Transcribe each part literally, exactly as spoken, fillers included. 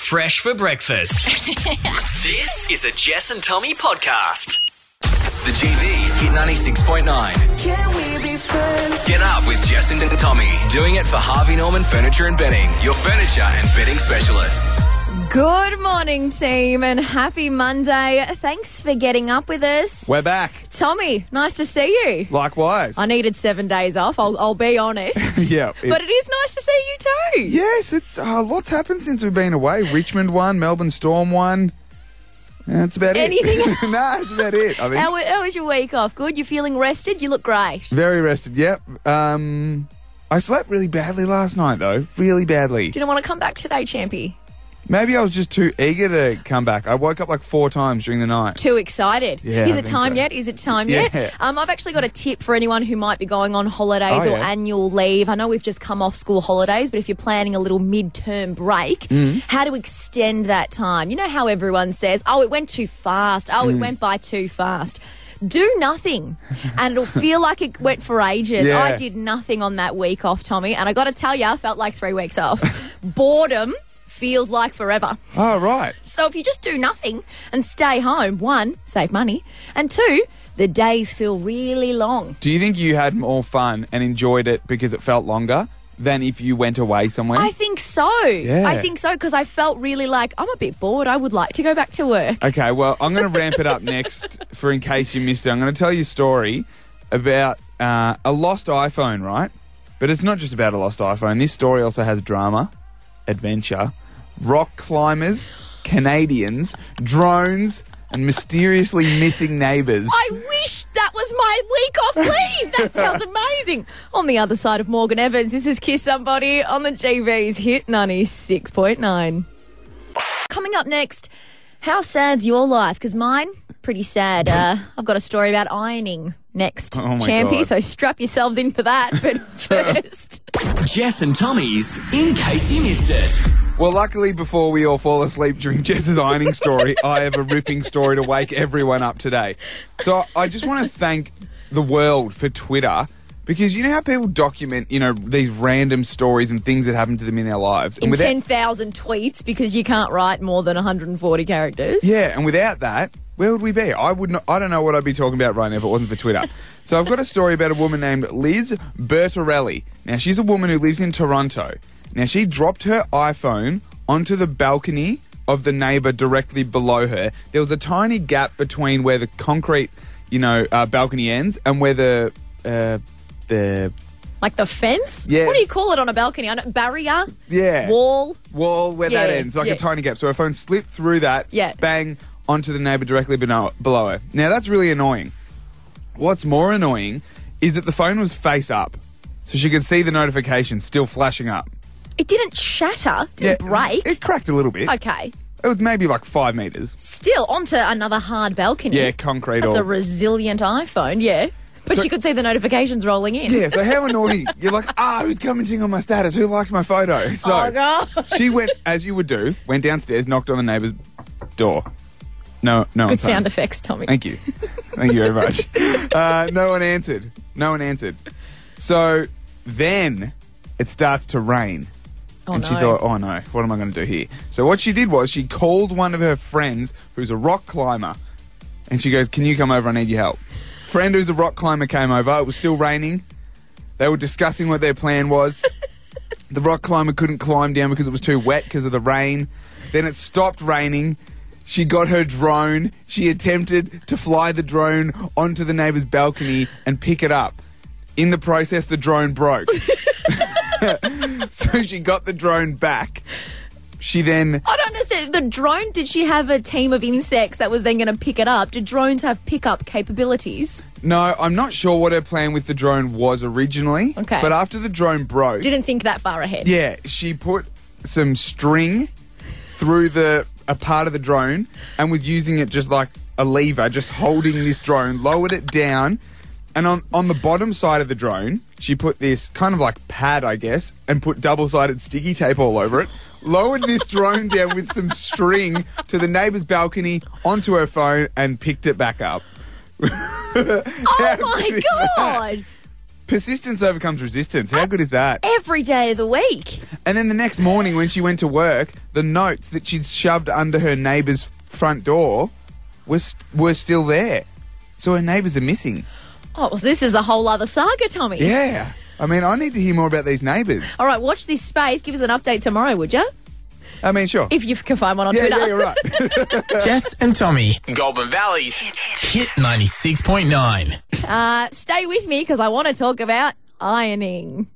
fresh for breakfast. This is a Jess and Tommy podcast. The G V's hit ninety-six point nine. Can we be friends? Get up with Jess and Tommy. Doing it for Harvey Norman Furniture and Bedding, your furniture and bedding specialists. Good morning, team, and happy Monday. Thanks for getting up with us. We're back. Tommy, nice to see you. Likewise. I needed seven days off, I'll, I'll be honest. yeah. It, but it is nice to see you too. yes, it's uh, lots happened since we've been away. Richmond won, Melbourne Storm won. That's about Anything it. Anything? Nah, that's about it, I think. How, how was your week off? Good? You're feeling rested? You look great. Very rested, yep. Um, I slept really badly last night, though. Really badly. Didn't want to come back today, Champy? Maybe I was just too eager to come back. I woke up like four times during the night. Too excited. Yeah, Is I it think time so. yet? Is it time Yeah. yet? Um, I've actually got a tip for anyone who might be going on holidays Oh, or yeah. annual leave. I know we've just come off school holidays, but if you're planning a little mid-term break, Mm. how to extend that time. You know how everyone says, oh, it went too fast. Oh, Mm. it went by too fast. Do nothing, and it'll feel like it went for ages. Yeah. I did nothing on that week off, Tommy, and I got to tell you, I felt like three weeks off. Boredom feels like forever. Oh, right. So if you just do nothing and stay home, one, save money, and two, the days feel really long. Do you think you had more fun and enjoyed it because it felt longer than if you went away somewhere? I think so. Yeah. I think so because I felt really like, I'm a bit bored. I would like to go back to work. Okay, well, I'm going to ramp it up next for in case you missed it. I'm going to tell you a story about uh, a lost iPhone, right? But it's not just about a lost iPhone. This story also has drama, adventure, rock climbers, Canadians, drones, and mysteriously missing neighbours. I wish that was my week off leave. That sounds amazing. On the other side of Morgan Evans, this is Kiss Somebody on the G V's Hit ninety-six point nine. Coming up next, how sad's your life? Because mine, pretty sad. Uh, I've got a story about ironing next, Oh, my Champy, God. so strap yourselves in for that. But first... Jess and Tommy's In Case You Missed It. Well, luckily, before we all fall asleep during Jess's ironing story, I have a ripping story to wake everyone up today. So I just want to thank the world for Twitter, because you know how people document, you know, these random stories and things that happen to them in their lives? in And without- ten thousand tweets because you can't write more than one hundred forty characters. Yeah, and without that, where would we be? I would not, I don't know what I'd be talking about right now if it wasn't for Twitter. So I've got a story about a woman named Liz Bertarelli. Now, she's a woman who lives in Toronto. Now, she dropped her iPhone onto the balcony of the neighbour directly below her. There was a tiny gap between where the concrete, you know, uh, balcony ends and where the uh, the Like the fence? Yeah. What do you call it on a balcony? I know, barrier? yeah Wall? wall where that Yeah, ends, like yeah. a tiny gap. So her phone slipped through that, Yeah. bang, onto the neighbour directly below, below her. Now, that's really annoying. What's more annoying is that the phone was face up, so she could see the notifications still flashing up. It didn't shatter, didn't break. It cracked a little bit. Okay. It was maybe like five metres. Still, onto another hard balcony. Yeah, concrete That's or... a resilient iPhone, yeah. But So- you could see the notifications rolling in. Yeah, so how annoying. You're like, ah, who's commenting on my status? Who liked my photo? So Oh, God. she went, as you would do, went downstairs, knocked on the neighbour's door. No, no Good one's home. sound effects, Tommy. Thank you. Thank you very much. Uh, no one answered. No one answered. So then it starts to rain. Oh, and she no. thought, oh no, what am I going to do here? So what she did was she called one of her friends who's a rock climber. And she goes, can you come over? I need your help. Friend who's a rock climber came over. It was still raining. They were discussing what their plan was. The rock climber couldn't climb down because it was too wet because of the rain. Then it stopped raining. She got her drone. She attempted to fly the drone onto the neighbour's balcony and pick it up. In the process, the drone broke. So she got the drone back. She then... I don't understand. The drone, did she have a team of insects that was then going to pick it up? Did drones have pickup capabilities? No, I'm not sure what her plan with the drone was originally. Okay. But after the drone broke... Didn't think that far ahead. Yeah, she put some string through the a part of the drone and was using it just like a lever, just holding this drone, lowered it down, and on, on the bottom side of the drone, she put this kind of like pad, I guess, and put double-sided sticky tape all over it, lowered this drone down with some string to the neighbour's balcony, onto her phone, and picked it back up. Oh, my God. Persistence overcomes resistance. How good is that? Every day of the week. And then the next morning when she went to work, the notes that she'd shoved under her neighbour's front door were, st- were still there. So her neighbours are missing. Oh, well, this is a whole other saga, Tommy. Yeah. I mean, I need to hear more about these neighbours. All right, watch this space. Give us an update tomorrow, would you? I mean, sure. If you can find one on yeah, Twitter. yeah, you're right. Jess and Tommy. Goulburn Valley's Hit ninety-six point nine. Uh, stay with me because I want to talk about ironing.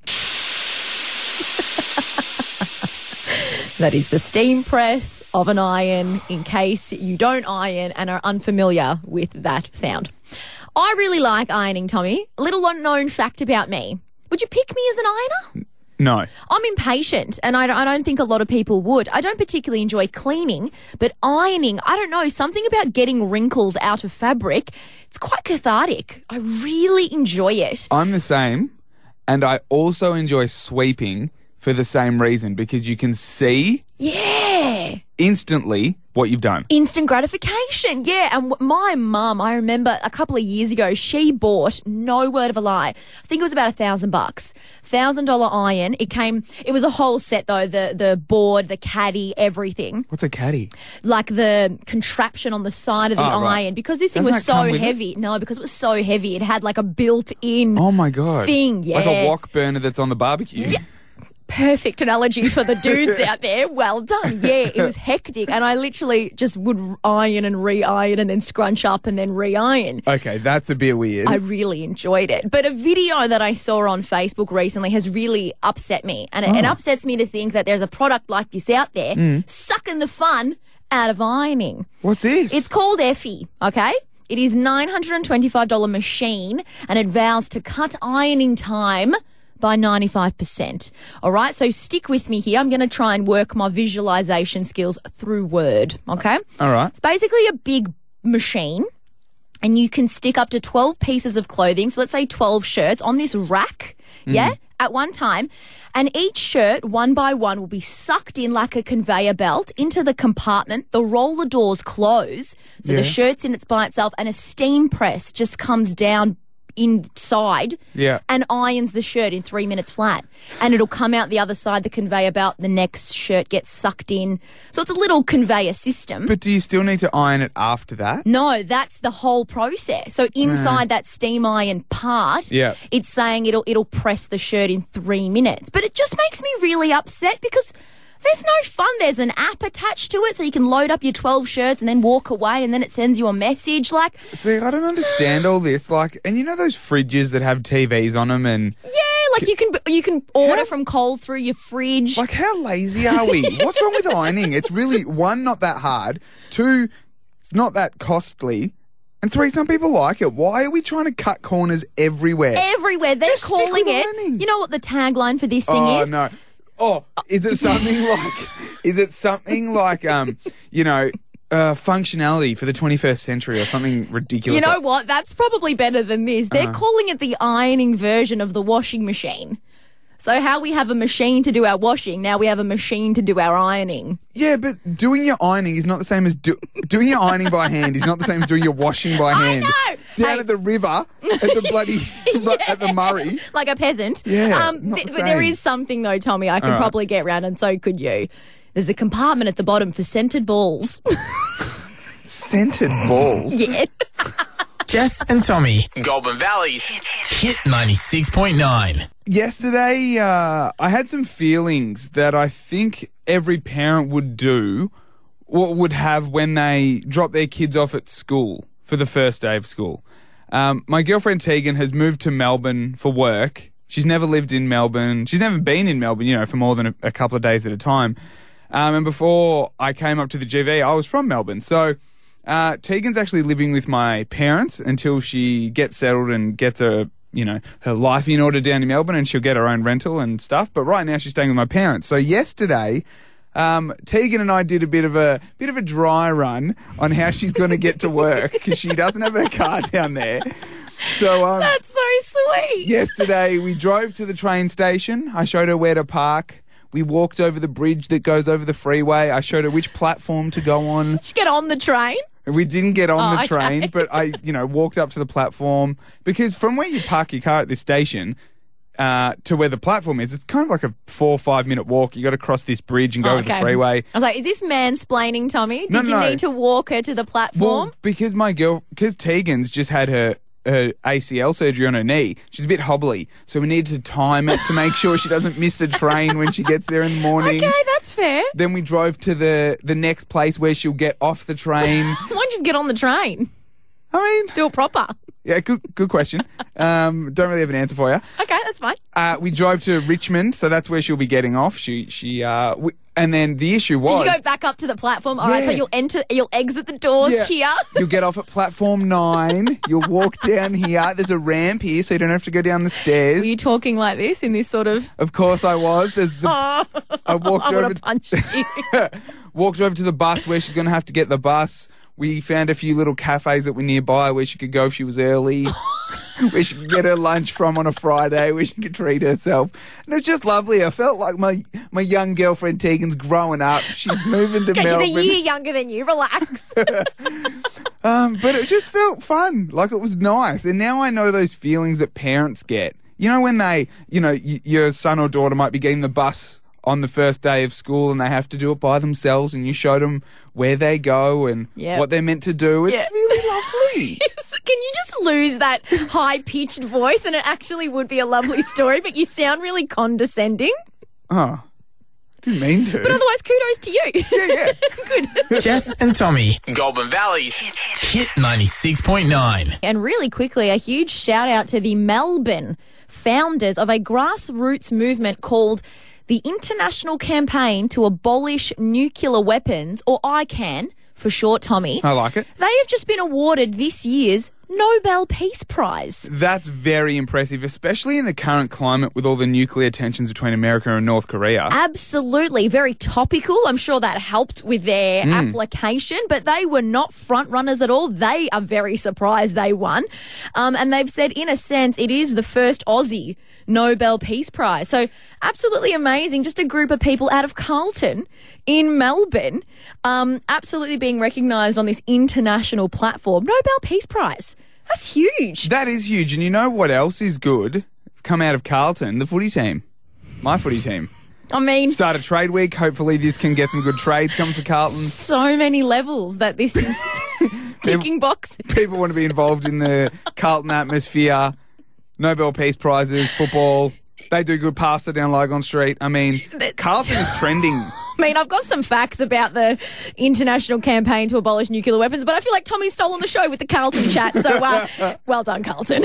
That is the steam press of an iron, in case you don't iron and are unfamiliar with that sound. I really like ironing, Tommy. A little unknown fact about me. Would you pick me as an ironer? No. I'm impatient, and I don't, I don't think a lot of people would. I don't particularly enjoy cleaning, but ironing, I don't know, something about getting wrinkles out of fabric, it's quite cathartic. I really enjoy it. I'm the same, and I also enjoy sweeping for the same reason, because you can see Yeah. instantly what you've done. Instant gratification, yeah. And w- my mum, I remember a couple of years ago, she bought, no word of a lie, I think it was about a thousand bucks, thousand dollar iron. It came, it was a whole set though, the the board, the caddy, everything, What's a caddy? like the contraption on the side of the Oh, right. iron, because this thing Doesn't was that come so with it? heavy. No, because it was so heavy, it had like a built-in Oh, my God. thing. Yeah, Like a wok burner that's on the barbecue. perfect analogy for the dudes out there. Well done. Yeah, it was hectic. And I literally just would iron and re-iron and then scrunch up and then re-iron. Okay, that's a bit weird. I really enjoyed it. But a video that I saw on Facebook recently has really upset me. And it, it Oh. upsets me to think that there's a product like this out there Mm. sucking the fun out of ironing. What's this? It's called Effie, okay? It is nine hundred twenty-five dollars machine, and it vows to cut ironing time by ninety-five percent. All right, so stick with me here. I'm going to try and work my visualization skills through Word, okay? All right. It's basically a big machine, and you can stick up to twelve pieces of clothing, so let's say twelve shirts, on this rack, yeah, at one time. And each shirt, one by one, will be sucked in like a conveyor belt into the compartment. The roller doors close, so Yeah. the shirt's in it's by itself, and a steam press just comes down inside Yeah. and irons the shirt in three minutes flat. And it'll come out the other side, the conveyor belt, the next shirt gets sucked in. So it's a little conveyor system. But do you still need to iron it after that? No, that's the whole process. So inside that steam iron part, Yeah. it's saying it'll it'll press the shirt in three minutes. But it just makes me really upset because there's no fun. There's an app attached to it, so you can load up your twelve shirts and then walk away, and then it sends you a message like, See, I don't understand all this. Like, and you know those fridges that have T Vs on them, and yeah, like you can you can order How- from Coles through your fridge. like, how lazy are we? What's wrong with ironing? It's really, one, not that hard. Two, it's not that costly. And three, some people like it. Why are we trying to cut corners everywhere? Everywhere they're Just stick calling with it. ironing. You know what the tagline for this thing oh is? no. Oh, is it something like? Is it something like? Um, you know, uh, functionality for the twenty-first century or something ridiculous? You know like- what? That's probably better than this. They're Uh-huh. calling it the ironing version of the washing machine. So how we have a machine to do our washing, now we have a machine to do our ironing. Yeah, but doing your ironing is not the same as do- doing your ironing by hand is not the same as doing your washing by I hand. know. Down Hey. at the river, at the bloody at the Murray. Like a peasant. Yeah, Um, not th- the but there same. is something though, Tommy, I can All right. probably get around, and so could you. There's a compartment at the bottom for scented balls. Scented balls. Yeah. Jess and Tommy. Goulburn Valley's Hit ninety-six point nine. Yesterday, uh, I had some feelings that I think every parent would do, or would have when they drop their kids off at school for the first day of school. Um, my girlfriend Tegan has moved to Melbourne for work. She's never lived in Melbourne. She's never been in Melbourne, you know, for more than a, a couple of days at a time. Um, and before I came up to the G V, I was from Melbourne. So uh, Tegan's actually living with my parents until she gets settled and gets a, you know, her life in order down in Melbourne, and she'll get her own rental and stuff. But right now she's staying with my parents. So yesterday, um, Tegan and I did a bit of a bit of a dry run on how she's going to get to work because she doesn't have her car down there. So um, That's so sweet. yesterday we drove to the train station. I showed her where to park. We walked over the bridge that goes over the freeway. I showed her which platform to go on. Did you get on the train? We didn't get on Oh, the okay. train, but I, you know, walked up to the platform because from where you park your car at this station uh, to where the platform is, it's kind of like a four or five minute walk. You got to cross this bridge and go Oh, over the okay. freeway. I was like, is this mansplaining, Tommy? Did No, you no. need to walk her to the platform? Well, because my girl, because Tegan's just had her, her A C L surgery on her knee, she's a bit hobbly. So we needed to time it to make sure she doesn't miss the train when she gets there in the morning. Okay, that's fair. Then we drove to the, the next place where she'll get off the train. Why don't you just get on the train? I mean, Do it proper. yeah, good good question. Um, don't really have an answer for you. Okay, that's fine. Uh, we drove to Richmond, so that's where she'll be getting off. She she uh, we, and then the issue was Did you go back up to the platform? All right, so Yeah. you'll enter, you'll exit the doors Yeah. here. You'll get off at platform nine. You'll walk down here. There's a ramp here, so you don't have to go down the stairs. Were you talking like this in this sort of? Of course, I was. There's the, Oh, I walked I would over, have punched you. walked over to the bus where she's going to have to get the bus. We found a few little cafes that were nearby where she could go if she was early, where she could get her lunch from on a Friday, where she could treat herself. And it was just lovely. I felt like my, my young girlfriend Tegan's growing up. She's moving to Okay, she's a Melbourne. year younger than you. Relax. Um, but it just felt fun. Like it was nice. And now I know those feelings that parents get. You know when they, you know, y- your son or daughter might be getting the bus on the first day of school and they have to do it by themselves and you showed them where they go and Yep. what they're meant to do. It's Yeah. really lovely. Yes, Can you just lose that high-pitched voice and it actually would be a lovely story, but you sound really condescending. Oh, didn't mean to. But otherwise, kudos to you. yeah, yeah. Good. Jess and Tommy. Goulburn Valley's Hit ninety-six point nine. And really quickly, a huge shout out to the Melbourne founders of a grassroots movement called the International Campaign to Abolish Nuclear Weapons, or I CAN for short, Tommy. I like it. They have just been awarded this year's Nobel Peace Prize. That's very impressive, especially in the current climate with all the nuclear tensions between America and North Korea. Absolutely. Very topical. I'm sure that helped with their application, but they were not front runners at all. They are very surprised they won. Um, and they've said, in a sense, it is the first Aussie Nobel Peace Prize. So absolutely amazing. Just a group of people out of Carlton in Melbourne, um, absolutely being recognised on this international platform. Nobel Peace Prize. That's huge. That is huge. And you know what else is good? Come out of Carlton, the footy team. My footy team. I mean, Start a trade week. Hopefully this can get some good trades coming for Carlton. so many levels that this is ticking boxes. People want to be involved in the Carlton atmosphere. Nobel Peace Prizes, football. They do good pasta down Lygon Street. I mean, Carlton is trending. I mean, I've got some facts about the international campaign to abolish nuclear weapons, but I feel like Tommy's stolen the show with the Carlton chat, so uh, well done, Carlton.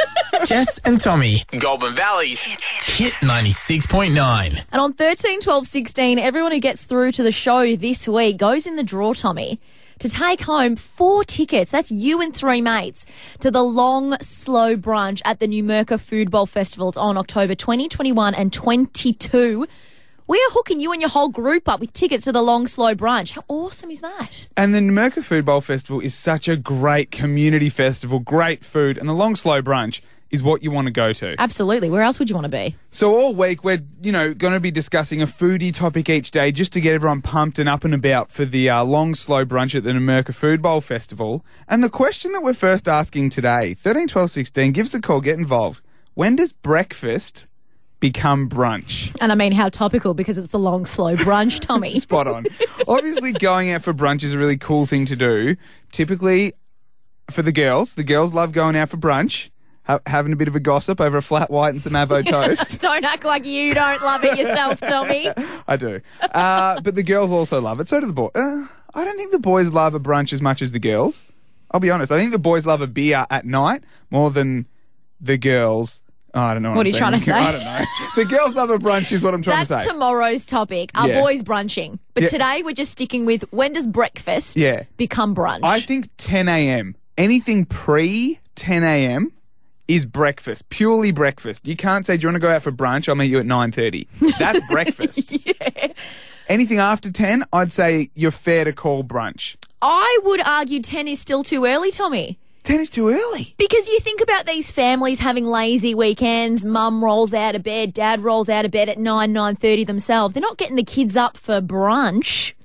Jess and Tommy. Goulburn Valley's Hit ninety-six point nine. And on thirteen, twelve, sixteen, everyone who gets through to the show this week goes in the draw, Tommy, to take home four tickets, that's you and three mates, to the Long Slow Brunch at the Numurkah Food Bowl Festival. It's on October twenty, twenty-one and twenty-two. We are hooking you and your whole group up with tickets to the Long Slow Brunch. How awesome is that? And the Numurkah Food Bowl Festival is such a great community festival, great food, and the Long Slow Brunch is what you want to go to. Absolutely. Where else would you want to be? So all week we're, you know, going to be discussing a foodie topic each day just to get everyone pumped and up and about for the uh, Long Slow Brunch at the Numurkah Food Bowl Festival. And the question that we're first asking today, thirteen, twelve, sixteen, give us a call, get involved. When does breakfast become brunch? And I mean, how topical, because it's the Long Slow Brunch, Tommy. Spot on. Obviously, going out for brunch is a really cool thing to do. Typically, for the girls, the girls love going out for brunch, ha- having a bit of a gossip over a flat white and some avo toast. Don't act like you don't love it yourself, Tommy. I do. Uh, but the girls also love it. So do the boys. Uh, I don't think the boys love a brunch as much as the girls. I'll be honest. I think the boys love a beer at night more than the girls. Oh, I don't know what, What I'm are you trying to saying. say? I don't know. The girls love a brunch is what I'm trying That's to say. tomorrow's topic. Our Yeah. boys brunching. But Yeah. today we're just sticking with, when does breakfast Yeah. become brunch? I think ten a.m. Anything pre ten a.m. is breakfast, purely breakfast. You can't say, do you want to go out for brunch? I'll meet you at nine thirty. That's breakfast. yeah. Anything after ten, I'd say you're fair to call brunch. I would argue ten is still too early, Tommy. ten is too early. Because you think about these families having lazy weekends, mum rolls out of bed, dad rolls out of bed at nine, nine thirty themselves. They're not getting the kids up for brunch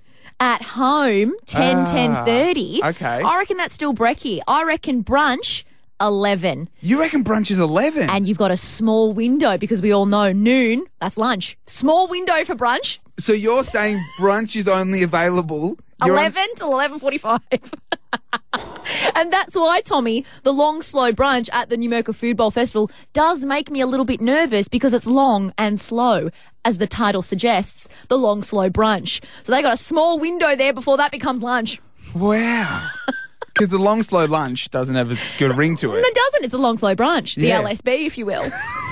At home, ten, Ah, ten thirty. okay. I reckon that's still brekkie. I reckon brunch, eleven. You reckon brunch is eleven? And you've got a small window because we all know noon, that's lunch. Small window for brunch, So you're saying brunch is only available... you're on- eleven till eleven forty-five. And that's why, Tommy, the long, slow brunch at the Numurkah Food Bowl Festival does make me a little bit nervous because it's long and slow, as the title suggests, the long, slow brunch. So they got a small window there before that becomes lunch. Wow. Because the long, slow lunch doesn't have a good ring to No, it. it doesn't. It's the long, slow brunch. The Yeah. L S B, if you will.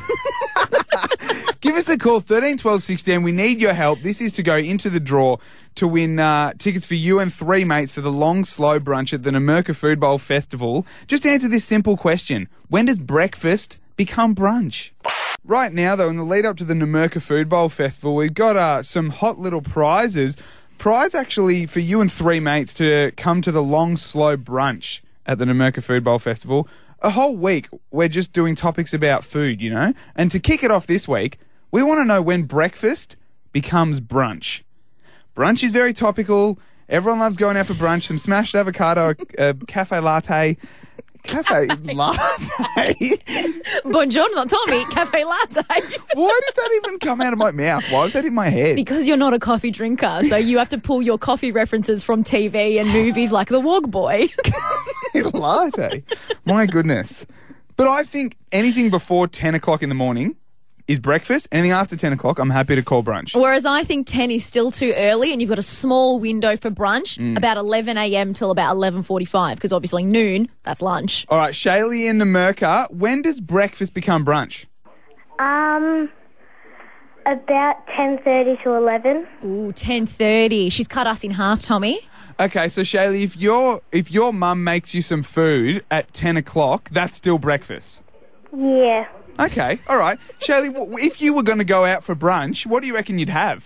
Give us a call, thirteen twelve sixteen. We need your help. This is to go into the draw to win uh, tickets for you and three mates for the long, slow brunch at the Numurkah Food Bowl Festival. Just answer this simple question. When does breakfast become brunch? Right now, though, in the lead up to the Numurkah Food Bowl Festival, we've got uh, some hot little prizes. Prize actually for you and three mates to come to the long, slow brunch at the Numurkah Food Bowl Festival. A whole week, we're just doing topics about food, you know? And to kick it off this week, we want to know when breakfast becomes brunch. Brunch is very topical. Everyone loves going out for brunch. Some smashed avocado, a cafe latte. Cafe latte? Buongiorno, Tommy, cafe latte. Why did that even come out of my mouth? Why was that in my head? Because you're not a coffee drinker, so you have to pull your coffee references from T V and movies like The Wog Boy. Latte. My goodness. But I think anything before ten o'clock in the morning is breakfast. Anything after ten o'clock, I'm happy to call brunch. Whereas I think ten is still too early and you've got a small window for brunch, about eleven a.m. till about eleven forty-five, because obviously noon, that's lunch. All right, Shaylee in Numurkah, when does breakfast become brunch? Um, about ten thirty to eleven. Ooh, ten thirty. She's cut us in half, Tommy. Okay, so Shaylee, if your if your mum makes you some food at ten o'clock, that's still breakfast. Yeah. Okay, all right. Shaylee, w- if you were going to go out for brunch, what do you reckon you'd have?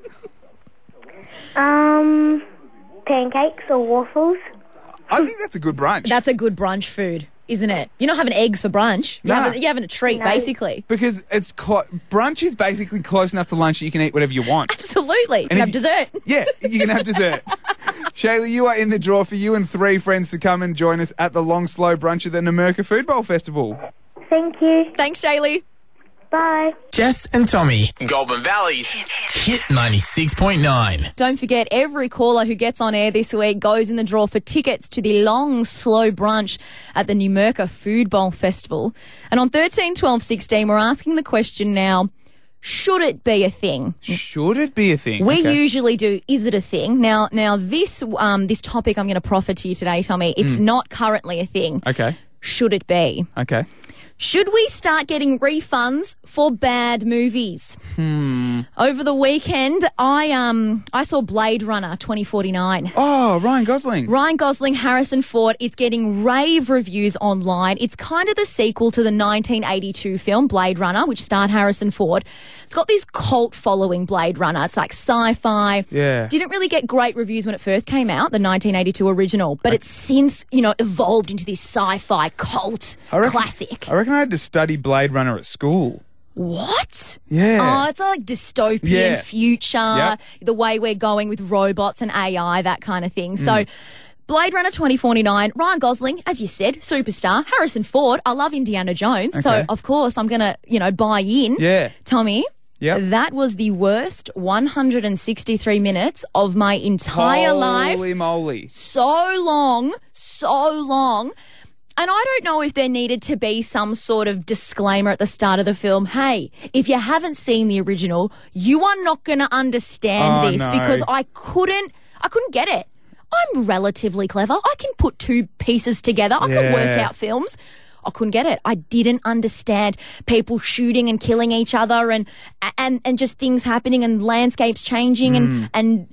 Um, pancakes or waffles. I think that's a good brunch. That's a good brunch food, isn't it? You're not having eggs for brunch. You're, Nah. having, you're having a treat, No. basically. because it's clo- brunch is basically close enough to lunch that you can eat whatever you want. Absolutely. You And have if you- dessert. Yeah, you can have dessert. Shaylee, you are in the draw for you and three friends to come and join us at the long, slow brunch at the Numurkah Food Bowl Festival. Thank you. Thanks, Shaylee. Bye. Jess and Tommy. Goulburn Valley's Hit ninety-six point nine. Don't forget, every caller who gets on air this week goes in the draw for tickets to the long, slow brunch at the Numurkah Food Bowl Festival. And on thirteen, twelve, sixteen, we're asking the question now, should it be a thing? Should it be a thing? We Okay. usually do, is it a thing? Now, now this um, this topic I'm going to proffer to you today, Tommy, it's not currently a thing. Okay, Should it be? okay. Should we start getting refunds for bad movies? Hmm. Over the weekend, I um I saw Blade Runner twenty forty-nine. Oh, Ryan Gosling. Ryan Gosling, Harrison Ford. It's getting rave reviews online. It's kind of the sequel to the nineteen eighty-two film Blade Runner, which starred Harrison Ford. It's got this cult following, Blade Runner. It's like sci-fi. Yeah. Didn't really get great reviews when it first came out, the nineteen eighty-two original, but it's since, you know, evolved into this sci-fi cult I reckon- classic. I reckon I had to study Blade Runner at school. What? Yeah. Oh, it's like dystopian Yeah. future, Yep. the way we're going with robots and A I, that kind of thing. Mm. So, Blade Runner twenty forty-nine, Ryan Gosling, as you said, superstar. Harrison Ford, I love Indiana Jones. So, Okay. of course, I'm going to, you know, buy in. Yeah. Tommy, Yep. that was the worst one hundred sixty-three minutes of my entire life. Holy moly. So long, so long. And I don't know if there needed to be some sort of disclaimer at the start of the film. Hey, if you haven't seen the original, you are not going to understand Oh, this no. because I couldn't, I couldn't get it. I'm relatively clever. I can put two pieces together. I can work Yeah. out films. I couldn't get it. I didn't understand people shooting and killing each other and and and just things happening and landscapes changing and and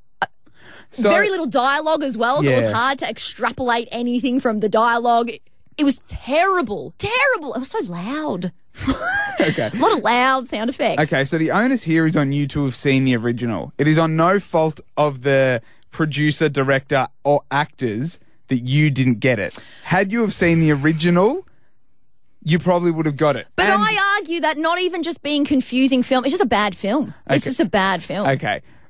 So, very little dialogue as well, so it was Yeah. hard to extrapolate anything from the dialogue. It was terrible, terrible. It was so loud. Okay. A lot of loud sound effects. Okay, so the onus here is on you to have seen the original. It is on no fault of the producer, director, or actors that you didn't get it. Had you have seen the original, you probably would have got it. But And- I argue that not even just being confusing film, it's just a bad film. It's Okay. just a bad film. Okay.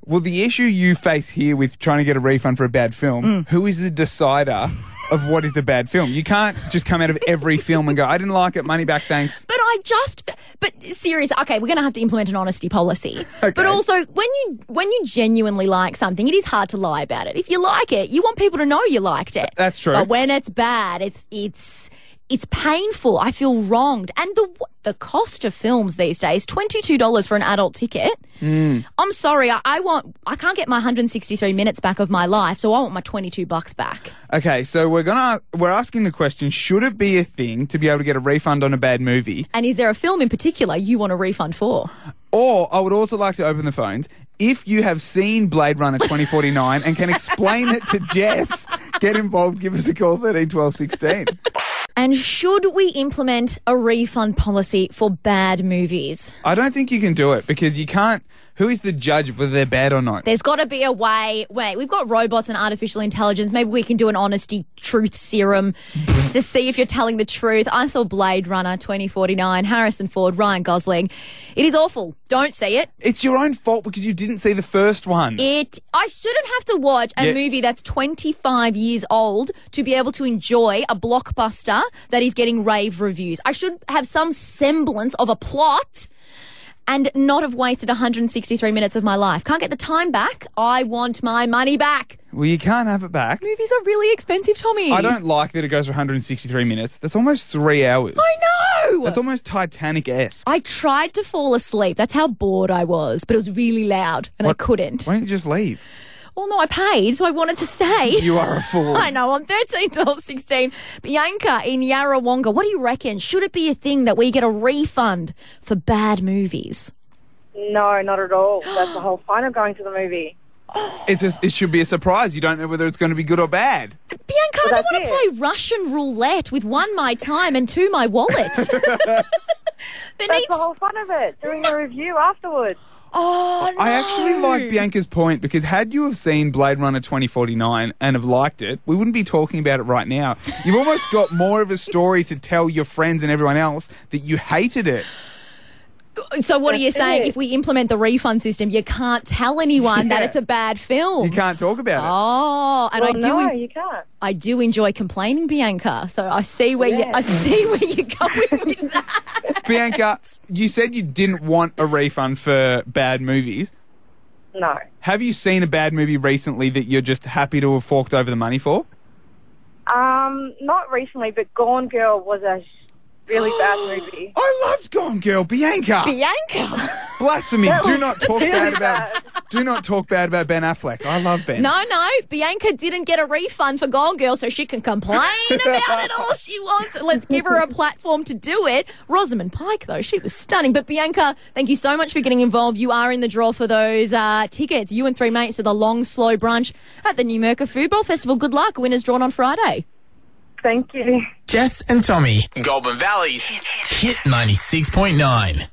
Well, the issue you face here with trying to get a refund for a bad film, Mm. who is the decider of what is a bad film? You can't just come out of every film and go, I didn't like it, money back, thanks. But I just, but seriously, okay, we're going to have to implement an honesty policy. Okay. But also, when you when you genuinely like something, it is hard to lie about it. If you like it, you want people to know you liked it. That's true. But when it's bad, it's it's it's painful. I feel wronged, and the the cost of films these days, twenty-two dollars for an adult ticket. Mm. I'm sorry, I, I want I can't get my one hundred sixty-three minutes back of my life, so I want my twenty-two bucks back. Okay, so we're gonna we're asking the question: should it be a thing to be able to get a refund on a bad movie? And is there a film in particular you want a refund for? Or I would also like to open the phones. If you have seen Blade Runner twenty forty-nine and can explain it to Jess, get involved. Give us a call, thirteen twelve sixteen. And should we implement a refund policy for bad movies? I don't think you can do it because you can't. Who is the judge of whether they're bad or not? There's got to be a way. Wait, we've got robots and artificial intelligence. Maybe we can do an honesty truth serum to see if you're telling the truth. I saw Blade Runner twenty forty-nine, Harrison Ford, Ryan Gosling. It is awful. Don't see it. It's your own fault because you didn't see the first one. It. I shouldn't have to watch a Yeah. movie that's twenty-five years old to be able to enjoy a blockbuster that is getting rave reviews. I should have some semblance of a plot and not have wasted one hundred sixty-three minutes of my life. Can't get the time back. I want my money back. Well, you can't have it back. Movies are really expensive, Tommy. I don't like that it goes for one hundred sixty-three minutes. That's almost three hours. I know. That's almost Titanic-esque. I tried to fall asleep. That's how bored I was, but it was really loud and What- I couldn't. Why don't you just leave? Well, no, I paid, so I wanted to stay. You are a fool. I know, on thirteen, twelve, sixteen. Bianca in Yarrawonga, what do you reckon? Should it be a thing that we get a refund for bad movies? No, not at all. That's the whole fun of going to the movie. It's a, it should be a surprise. You don't know whether it's going to be good or bad. Bianca, I don't that's want to it. play Russian roulette with one, my time, and two, my wallet. there That's needs... the whole fun of it, doing a review afterwards. Oh, no. I actually like Bianca's point because had you have seen Blade Runner twenty forty-nine and have liked it, we wouldn't be talking about it right now. You've almost got more of a story to tell your friends and everyone else that you hated it. So what are you That's saying? it. If we implement the refund system, you can't tell anyone that Yeah. it's a bad film. You can't talk about Oh, and Well, I do, no, en- you can't. I do enjoy complaining, Bianca. So I see where you, Yeah. I see where you're going with that. it. Bianca, you said you didn't want a refund for bad movies. No. Have you seen a bad movie recently that you're just happy to have forked over the money for? Um, not recently, but Gone Girl was a really bad movie. I loved Gone Girl, Bianca. Bianca. Blasphemy! Do not talk really bad about. bad. Do not talk bad about Ben Affleck. I love Ben. No, no, Bianca didn't get a refund for Gone Girl, so she can complain about it all she wants. Let's give her a platform to do it. Rosamund Pike, though, she was stunning. But Bianca, thank you so much for getting involved. You are in the draw for those uh, tickets. You and three mates to the Long Slow Brunch at the New Merca Food Bowl Festival. Good luck. Winners drawn on Friday. Thank you. Jess and Tommy. Goulburn Valley's Hit ninety-six point nine.